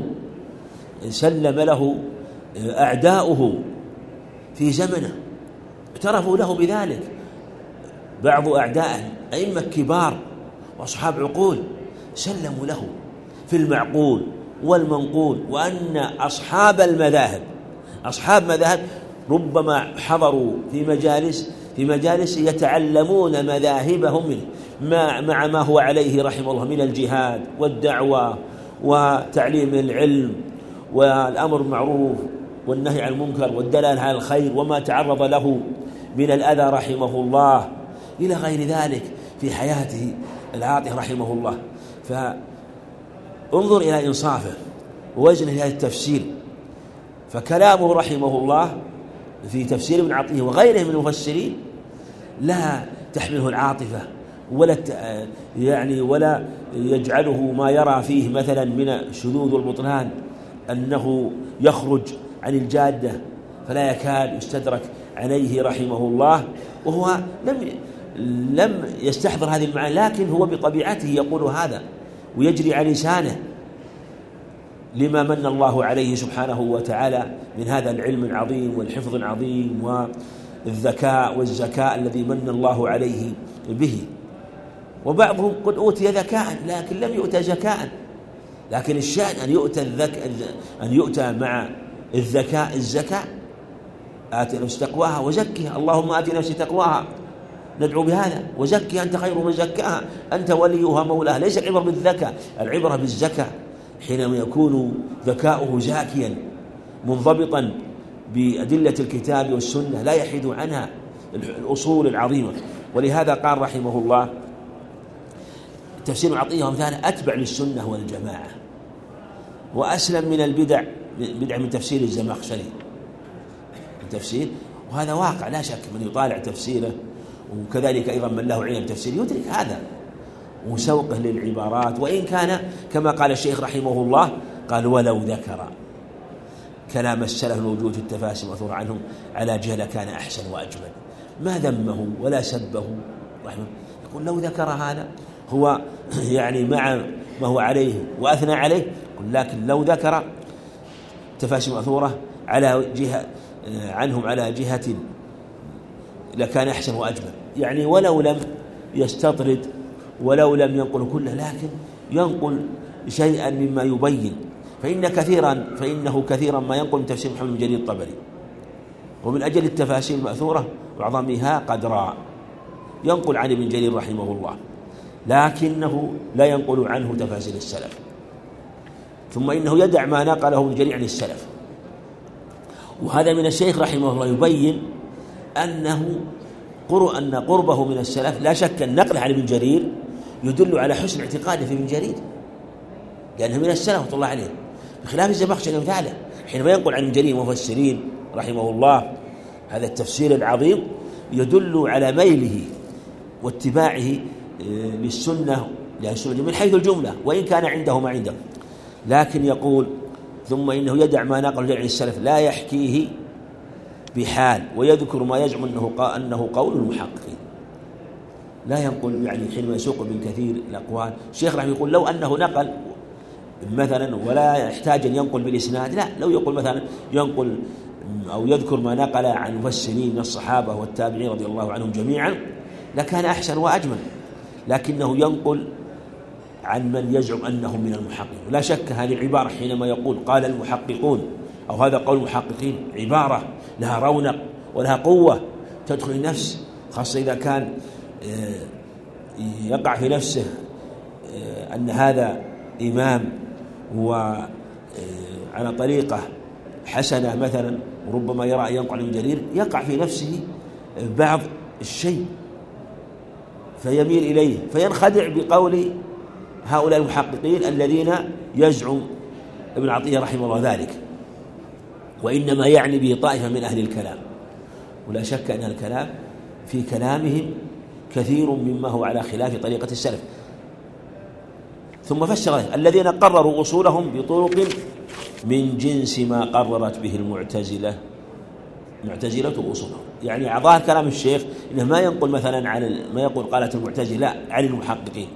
سلم له أعداؤه في زمنه، اعترفوا له بذلك بعض أعدائه أئمة كبار وأصحاب عقول سلموا له في المعقول والمنقول، وأن أصحاب المذاهب أصحاب مذاهب ربما حضروا في مجالس في مجالس يتعلمون مذاهبهم منه مع, مع ما هو عليه رحمه الله من الجهاد والدعوة وتعليم العلم والأمر بالمعروف والنهي عن المنكر والدلالة على الخير وما تعرض له من الأذى رحمه الله إلى غير ذلك في حياته العاطفة رحمه الله. فانظر إلى إنصافه ووزنه لهذا التفسير، فكلامه رحمه الله في تفسير ابن عطية وغيره من المفسرين لا تحمله العاطفة ولا يعني ولا يجعله ما يرى فيه مثلا من الشذوذ والبطلان أنه يخرج عن الجادة فلا يكاد يستدرك عليه رحمه الله، وهو لم لم يستحضر هذه المعاني، لكن هو بطبيعته يقول هذا ويجري على لسانه لما من الله عليه سبحانه وتعالى من هذا العلم العظيم والحفظ العظيم والذكاء والزكاء الذي من الله عليه به. وبعضهم قد أوتي ذكاء لكن لم يؤتى زكاء، لكن الشأن أن يؤتى الذكاء أن يؤتى مع الذكاء الزكاة. آت نفس تقواها وزكها، اللهم آت نفس تقواها، ندعو بهذا وزكها أنت خير من زكاها أنت وليها مولاها. ليس العبرة بالذكاء، العبرة بالزكاة حينما يكون ذكاؤه زاكيا منضبطا بأدلة الكتاب والسنة لا يحيد عنها الأصول العظيمة. ولهذا قال رحمه الله تفسير عطية ومثاله أتبع للسنة والجماعة وأسلم من البدع بدع من تفسير الزمخشري التفسير، وهذا واقع لا شك من يطالع تفسيره، وكذلك أيضا من له علم تفسير يدرك هذا وسوقه للعبارات، وإن كان كما قال الشيخ رحمه الله قال ولو ذكر كلام السلف الموجود في التفاسير المأثور عنهم على جهل كان أحسن وأجمل، ما ذمه ولا سبه رحمه. يقول لو ذكر هذا هو يعني مع ما هو عليه وأثنى عليه، لكن لو ذكر تفاسير مأثورة على جهة عنهم على جهة لكان أحسن وأجمل، يعني ولو لم يستطرد ولو لم ينقل كله، لكن ينقل شيئا مما يبين. فإن كثيرا فإنه كثيرا ما ينقل من تفسير محمد بن جرير الطبري، ومن أجل التفاسير المأثورة وعظمها قدرا ينقل عن ابن جرير رحمه الله، لكنه لا ينقل عنه تفاسير السلف. ثم إنه يدع ما نقله ابن جرير عن السلف، وهذا من الشيخ رحمه الله يبين أنه أن قربه من السلف لا شك النقل عن ابن جرير يدل على حسن اعتقاده في ابن جرير، لأنه من السلف رحمه الله عليه، بخلاف الزمخشري وثاله حينما ينقل عن ابن جرير مفسرين رحمه الله هذا التفسير العظيم يدل على ميله واتباعه للسنة للسنة من حيث الجملة، وإن كان عنده ما عنده، لكن يقول ثم إنه يدع ما نقل عن السلف لا يحكيه بحال، ويذكر ما يزعم أنه أنه قول المحققين، لا ينقل يعني حينما يسوق ابن كثير الأقوال. الشيخ رحمه يقول لو أنه نقل مثلا ولا يحتاج أن ينقل بالإسناد، لا، لو يقول مثلا ينقل أو يذكر ما نقل عن مفسرين من الصحابة والتابعين رضي الله عنهم جميعا لكان أحسن وأجمل، لكنه ينقل عن من يزعم أنهم من المحققين. لا شك هذه العبارة حينما يقول قال المحققون أو هذا قول المحققين عبارة لها رونق ولها قوة تدخل النفس، خاصة إذا كان يقع في نفسه أن هذا إمام وعلى طريقة حسنة مثلا، وربما يرى أن ينقل من جرير، يقع في نفسه بعض الشيء فيميل إليه فينخدع بقول هؤلاء المحققين الذين يزعم ابن عطية رحمه الله ذلك، وإنما يعني به طائفة من أهل الكلام، ولا شك أن الكلام في كلامهم كثير مما هو على خلاف طريقة السلف. ظم فسر الذين قرروا أصولهم بطرق من جنس ما قررت به المعتزلة معتزلة أصولهم، يعني ظاهر كلام الشيخ إنه ما ينقل مثلا عن ما يقول قالت المعتزلة، لا، عن المحققين.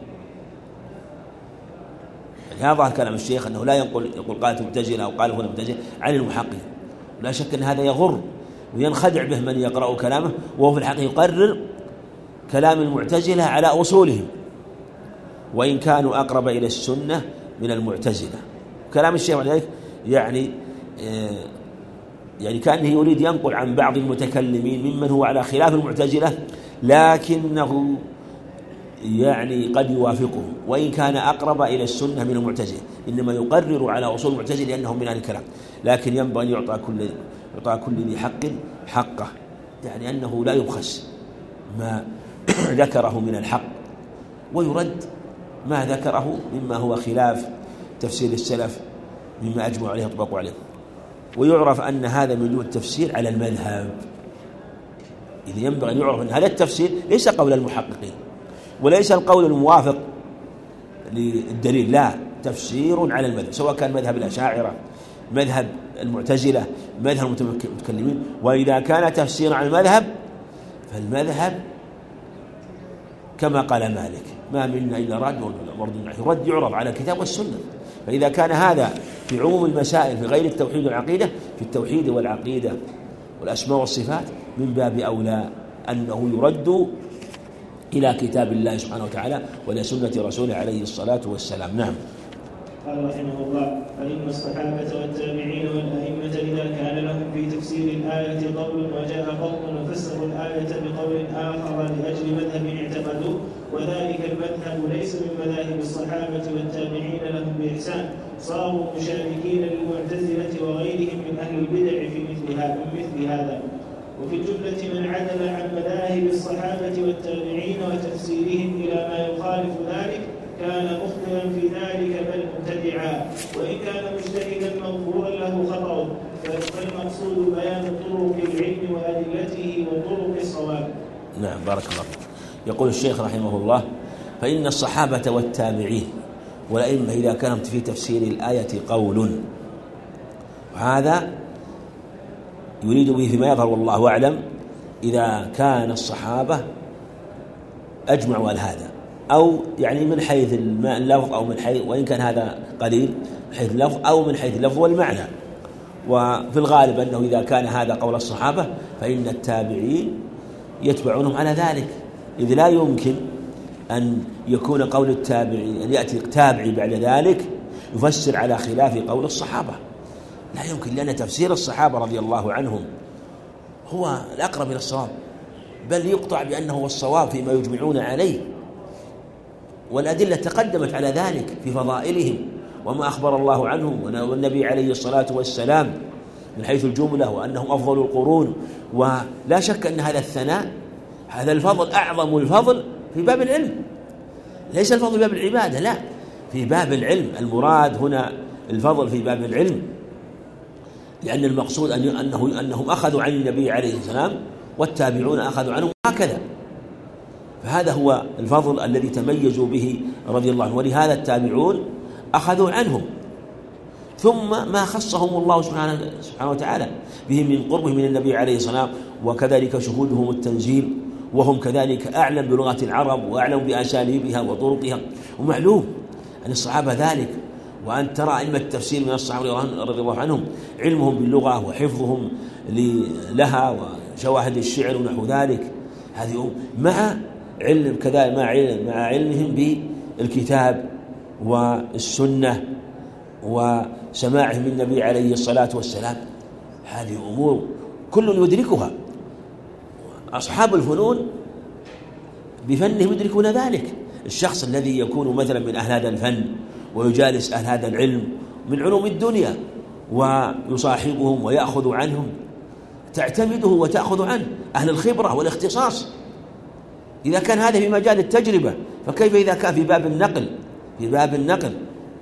يعني هذا ظاهر كلام الشيخ أنه لا ينقل يقول قالت المعتزلة أو قالوا هنا المعتزلة عن المحققين، ولا شك أن هذا يغر وينخدع به من يقرأ كلامه، وهو في الحقيقة يقرر كلام المعتزلة على أصولهم، وإن كانوا أقرب إلى السنة من المعتزلة. كلام الشيخ عليه يعني يعني كأنه يريد ينقل عن بعض المتكلمين ممن هو على خلاف المعتزلة، لكنه يعني قد يوافقه وإن كان أقرب إلى السنة من المعتزلة، إنما يقرر على أصول المعتزلة لأنهم من أهل الكلام، لكن ينبغي أن يعطى كل يعطى كل ذي حق حقه، يعني أنه لا يبخس ما ذكره من الحق ويرد ما ذكره مما هو خلاف تفسير السلف مما أجمعوا عليه وطبقوا عليه. ويعرف أن هذا من وجوه التفسير على المذهب، إذا ينبغي أن يعرف أن هذا التفسير ليس قول المحققين وليس القول الموافق للدليل، لا، تفسير على المذهب، سواء كان مذهب الأشاعرة، مذهب المعتزلة، مذهب المتكلمين. وإذا كان تفسير على المذهب فالمذهب كما قال مالك ما منا إلا رد ورد الرد يعرض على الكتاب والسنة. فإذا كان هذا في عموم المسائل في غير التوحيد والعقيدة، في التوحيد والعقيدة والأسماء والصفات من باب أولى أنه يرد إلى كتاب الله سبحانه وتعالى وإلى سنة رسوله عليه الصلاة والسلام. نعم. قال رحمه الله: فإن الصحابة والتابعين والأئمة إذا كان لهم في تفسير الآية قول وجاء قوم وفسروا الآية بقول آخر لأجل مذهب اعتقدوه، وذلك المذهب ليس من مذاهب الصحابة والتابعين لهم بإحسان، صاروا مشاركين للمعتزلة وغيرهم من أهل البدع في مثل هذا مثل هذا وفي الجملة من عدل عن مذاهب الصحابة والتابعين وتفسيرهم إلى ما يخالف ذلك كان مخطئا في ذلك بل مبتدعا، وإن كان مجتهدا مغفورا له خطأه، فالمقصود بيان طرق العلم وأدلته وطرق الصواب. نعم، بارك الله فيك. يقول الشيخ رحمه الله: فإن الصحابة والتابعين والأئمة إذا كانت في تفسير الآية قول، وهذا يريد به فيما يظهر والله أعلم إذا كان الصحابة أجمعوا على هذا، أو يعني من حيث اللفظ أو من حيث، وإن كان هذا قليل، من حيث اللفظ أو من حيث اللفظ والمعنى. وفي الغالب أنه إذا كان هذا قول الصحابة فإن التابعين يتبعونهم على ذلك، إذ لا يمكن أن يكون قول التابعين أن يأتي تابعي بعد ذلك يفسر على خلاف قول الصحابة، لا يمكن، لأن تفسير الصحابة رضي الله عنهم هو الأقرب إلى الصواب، بل يقطع بأنه هو الصواب فيما يجمعون عليه، والأدلة تقدمت على ذلك في فضائلهم وما أخبر الله عنهم والنبي عليه الصلاة والسلام من حيث الجملة، وأنهم أفضل القرون. ولا شك أن هذا الثناء، هذا الفضل أعظم الفضل في باب العلم، ليس الفضل في باب العبادة، لا، في باب العلم. المراد هنا الفضل في باب العلم، لأن المقصود أنه أنهم أخذوا عن النبي عليه السلام والتابعون أخذوا عنهم هكذا، فهذا هو الفضل الذي تميزوا به رضي الله عنه، ولهذا التابعون أخذوا عنهم، ثم ما خصهم الله سبحانه, سبحانه وتعالى به من قربهم من النبي عليه السلام، وكذلك شهودهم التنزيل، وهم كذلك أعلم بلغة العرب وأعلم بأساليبها وطرقها. ومعلوم أن الصحابة ذلك، وأن ترى علم التفسير من الصحابة رضي الله عنهم علمهم باللغة وحفظهم لها وشواهد الشعر ونحو ذلك، هذه مع علم كذا مع علم مع علمهم بالكتاب والسنة وسماعهم من النبي عليه الصلاة والسلام. هذه أمور كل يدركها، أصحاب الفنون بفنهم يدركون ذلك. الشخص الذي يكون مثلا من أهل هذا الفن ويجالس أهل هذا العلم من علوم الدنيا ويصاحبهم ويأخذ عنهم، تعتمده وتأخذ عنه، أهل الخبرة والاختصاص. إذا كان هذا في مجال التجربة فكيف إذا كان في باب النقل في باب النقل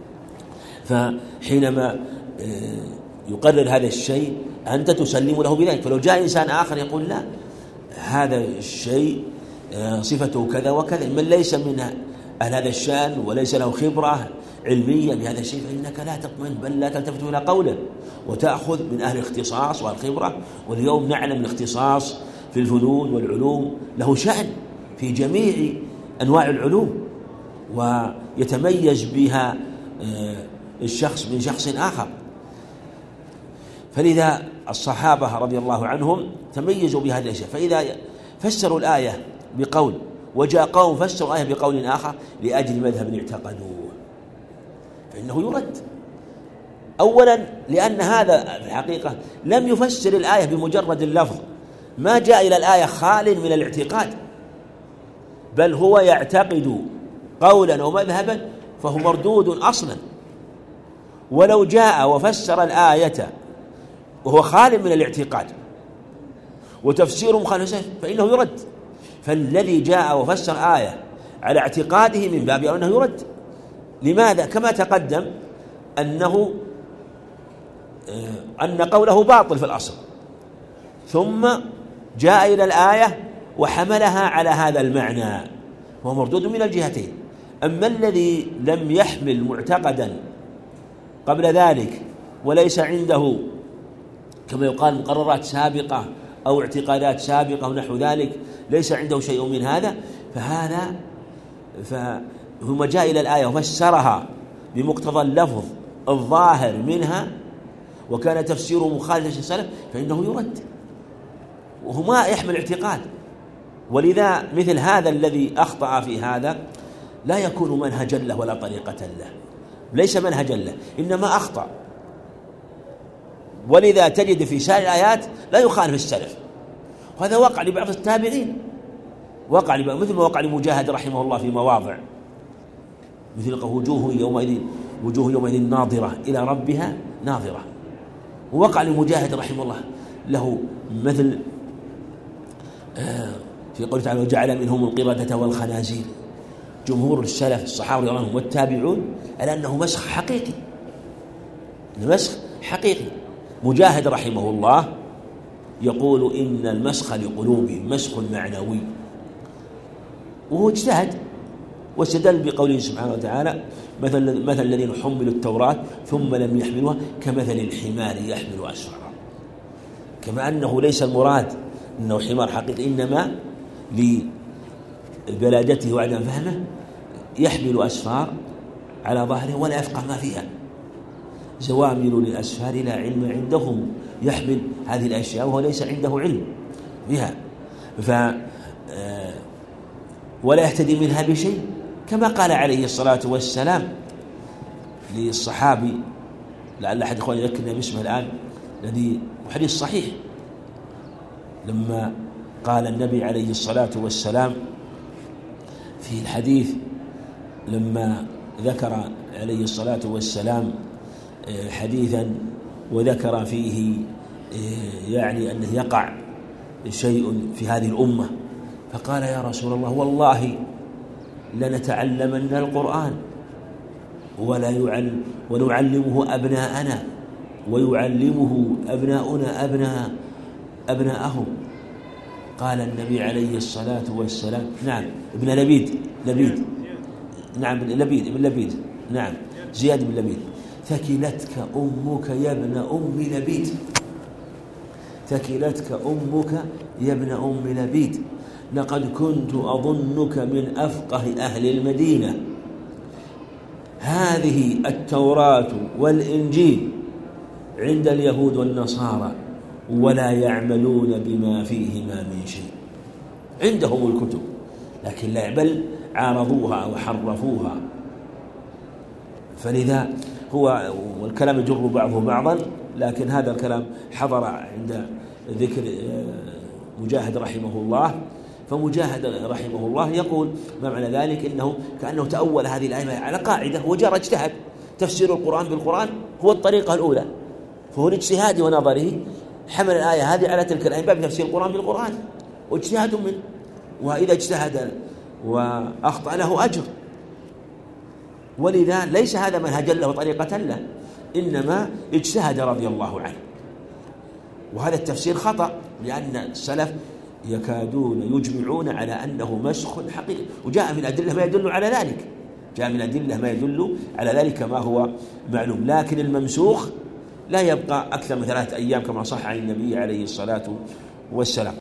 فحينما يقرر هذا الشيء أنت تسلم له بذلك. فلو جاء إنسان آخر يقول لا، هذا الشيء صفته كذا وكذا، من ليس من أهل هذا الشأن وليس له خبرة علمية بهذا الشيء فإنك لا تطمئن، بل لا تلتفت إلى قوله وتأخذ من أهل الاختصاص والخبرة. واليوم نعلم الاختصاص في الفنون والعلوم له شأن في جميع أنواع العلوم، ويتميز بها الشخص من شخص آخر. فلذا الصحابة رضي الله عنهم تميزوا بهذه الأشياء. فإذا فسروا الآية بقول وجاء قوم فسروا الآية بقول آخر لأجل مذهب اعتقدوه فإنه يرد. أولا لأن هذا في الحقيقة لم يفسر الآية بمجرد اللفظ، ما جاء إلى الآية خال من الاعتقاد، بل هو يعتقد قولا أو مذهبا فهو مردود أصلا. ولو جاء وفسر الآية وهو خال من الاعتقاد وتفسيره مخالف فإنه يرد. فالذي جاء وفسر آية على اعتقاده من باب أنه يرد. لماذا؟ كما تقدم أنه أن قوله باطل في الأصل، ثم جاء إلى الآية وحملها على هذا المعنى وهو مردود من الجهتين. أما الذي لم يحمل معتقدا قبل ذلك وليس عنده كما يقال مقررات سابقة أو اعتقادات سابقة ونحو ذلك، ليس عنده شيء من هذا، فهذا فهو جاء إلى الآية وفسرها بمقتضى اللفظ الظاهر منها وكان تفسيره مخالف للسلف فإنه يرد، وهو ما يحمل اعتقاد. ولذا مثل هذا الذي أخطأ في هذا لا يكون منهجا له ولا طريقة له، ليس منهجا له، إنما أخطأ. ولذا تجد في سائر الآيات لا يخالف السلف، وهذا وقع لبعض التابعين، وقع لبعض مثل ما وقع لمجاهد رحمه الله في مواضع، مثل وجوه يومئذ وجوه يومئذ ناظرة إلى ربها ناظرة. ووقع لمجاهد رحمه الله له مثل في قوله تعالى وجعل منهم القردة والخنازير. جمهور السلف الصحابة رضي الله عنهم والتابعون على أنه مسخ حقيقي، مسخ حقيقي. مجاهد رحمه الله يقول إن المسخ لقلوبهم مسخ معنوي، وهو اجتهد واستدل بقوله سبحانه وتعالى مثل مثل الذين حملوا التوراة ثم لم يحملوها كمثل الحمار يحمل أسفارا. كما أنه ليس المراد أنه حمار حقيقي، إنما لبلادته وعدم فهمه يحمل أسفار على ظهره ولا يفقه ما فيها، زوامل للأسفار لا علم عندهم، يحمل هذه الأشياء وهو ليس عنده علم بها، ف ولا يهتدي منها بشيء، كما قال عليه الصلاة والسلام للصحابي، لعل أحد إخواني يذكرنا باسمه الآن، الذي حديث صحيح، لما قال النبي عليه الصلاة والسلام في الحديث لما ذكر عليه الصلاة والسلام حديثا وذكر فيه يعني أنه يقع شيء في هذه الأمة، فقال يا رسول الله والله لنتعلمن القرآن ولا يعلم ونعلمه أبناءنا ويعلمه أبناؤنا أبناء أبناءهم. قال النبي عليه الصلاة والسلام نعم ابن لبيد لبيد نعم لبيد ابن لبيد نعم زياد بن لبيد ثكلتك أمك يا ابن أم لبيد، ثكلتك أمك يا ابن أم لبيد، لقد كنت أظنك من أفقه أهل المدينة، هذه التوراة والإنجيل عند اليهود والنصارى ولا يعملون بما فيهما من شيء، عندهم الكتب لكن لا بل عارضوها وحرفوها. فلذا هو والكلام يجر بعضه بعضا، لكن هذا الكلام حضر عند ذكر مجاهد رحمه الله، فمجاهد رحمه الله يقول ما معنى ذلك إنه كأنه تأول هذه الآية على قاعدة وجرى اجتهد، تفسير القرآن بالقرآن هو الطريقة الأولى، فهو الاجتهاد ونظره حمل الآية هذه على تلك الآية باب تفسير القرآن بالقرآن واجتهاد منه، وإذا اجتهد وأخطأ له أجر، ولذا ليس هذا منهجا له طريقة له، إنما اجتهد رضي الله عنه. وهذا التفسير خطأ، لأن السلف يكادون يجمعون على أنه مسخ حقيقي، وجاء من أدلة ما يدل على ذلك، جاء من أدلة ما يدل على ذلك ما هو معلوم، لكن الممسوخ لا يبقى أكثر من ثلاثة أيام كما صح عن النبي عليه الصلاة والسلام.